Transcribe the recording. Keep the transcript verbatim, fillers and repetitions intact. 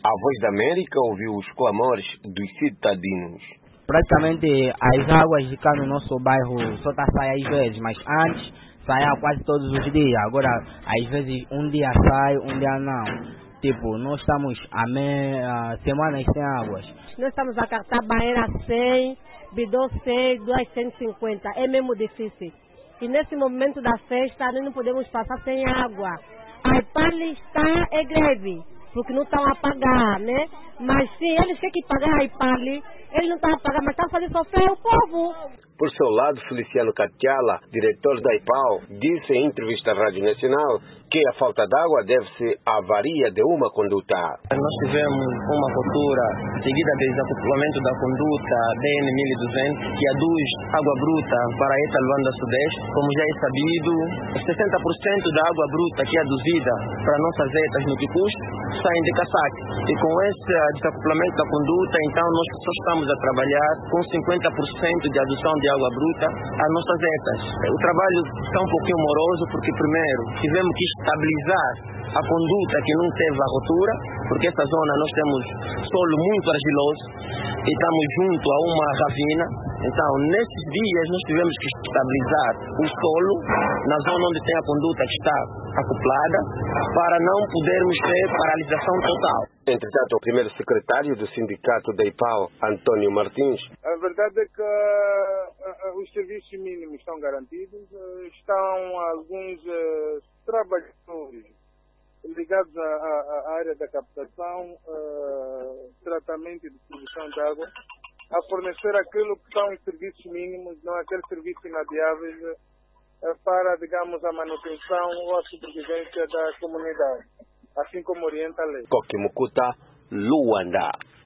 A Voz da América ouviu os clamores dos cidadãos. Praticamente as águas de cá no nosso bairro só tá sai às vezes, mas antes saia quase todos os dias. Agora, às vezes um dia sai, um dia não. Tipo, nós estamos há meia semanas sem águas. Nós estamos a cartar banheira cem, bidô cem, duzentos e cinquenta. É mesmo difícil. E nesse momento da festa, nós não podemos passar sem água. A IPAL está em greve, porque não estão a pagar, né? Mas sim, eles têm que pagar a IPAL, eles não estão a pagar, mas estão a fazer sofrer o povo. Por seu lado, Feliciano Catiala, diretor da IPAL, disse em entrevista à Rádio Nacional que a falta d'água deve-se à avaria de uma conduta. Nós tivemos uma ruptura seguida do desacoplamento da conduta D N mil e duzentos, que aduz água bruta para a ETA Luanda Sudeste. Como já é sabido, sessenta por cento da água bruta que é aduzida para nossas ETAs no Ticus saem de Caçaque. E com esse desacoplamento da conduta, então nós só estamos a trabalhar com cinquenta por cento de adução de água bruta às nossas ETAs. O trabalho está um pouquinho moroso porque, primeiro, tivemos que estabilizar a conduta que não teve a rotura, porque essa zona nós temos solo muito argiloso e estamos junto a uma ravina. Então, nesses dias nós tivemos que estabilizar o solo na zona onde tem a conduta que está acoplada, para não podermos ter paralisação total. Entretanto, o primeiro secretário do sindicato da IPAL, Antônio Martins. A verdade é que uh, uh, os serviços mínimos estão garantidos, uh, estão alguns uh, trabalhadores ligados à, à, à área da captação, uh, tratamento e distribuição de água, a fornecer aquilo que são os serviços mínimos, não aqueles serviços inadiáveis, uh, para, digamos, a manutenção ou a sobrevivência da comunidade, assim como orienta a lei. Koki Mukuta, Luanda.